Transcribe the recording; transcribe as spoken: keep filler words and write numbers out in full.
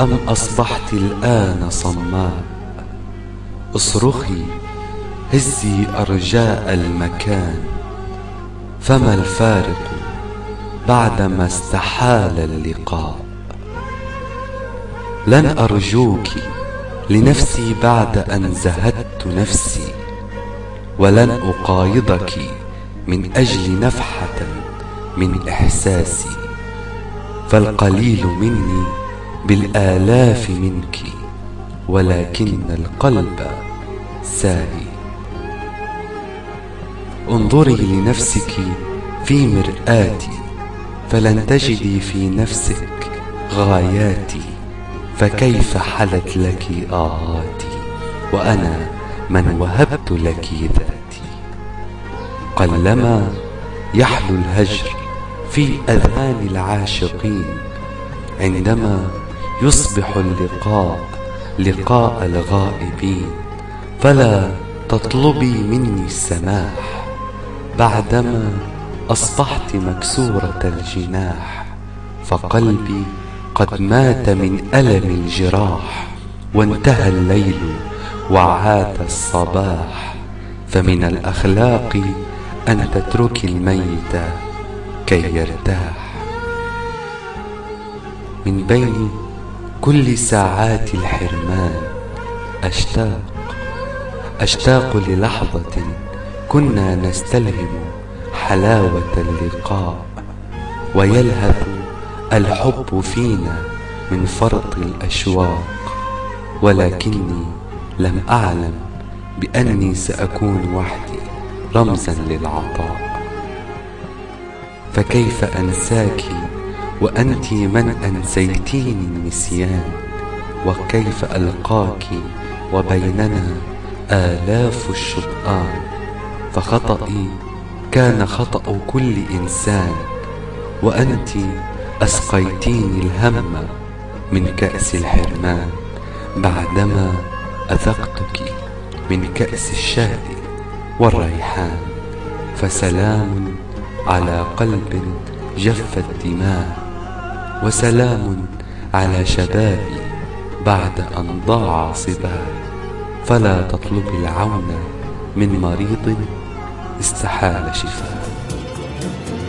أم أصبحت الآن صماء؟ اصرخي هزي أرجاء المكان، فما الفارق بعدما استحال اللقاء؟ لن أرجوك لنفسي بعد أن زهدت نفسي، ولن أقايضك من أجل نفحة من إحساسي، فالقليل مني بالآلاف منك، ولكن القلب ساهي. انظري لنفسك في مرآتي، فلن تجدي في نفسك غاياتي، فكيف حلت لك آهاتي وأنا من وهبت لك ذاتي؟ قلما يحلو الهجر في أذهان العاشقين، عندما يصبح اللقاء لقاء الغائبين، فلا تطلبي مني السماح بعدما أصبحت مكسورة الجناح، فقلبي قد مات من ألم الجراح، وانتهى الليل وعاد الصباح، فمن الأخلاق أن تتركي الميت كي يرتاح. من بين كل ساعات الحرمان أشتاق أشتاق للحظة كنا نستلهم حلاوة اللقاء، ويلهث الحب فينا من فرط الأشواق، ولكني لم أعلم بأني سأكون وحدي رمزا للعطاء. فكيف أنساك وأنت من أنسيتيني النسيان؟ وكيف ألقاك وبيننا آلاف الشطآن؟ فخطئي كان خطأ كل إنسان، وأنت أسقيتيني الهم من كأس الحرمان، بعدما أذقتك من كأس الشهد والريحان. فسلام على قلب جف الدماء، وسلام على شبابي بعد أن ضاع صباه، فلا تطلب العون من مريض استحال شفاه.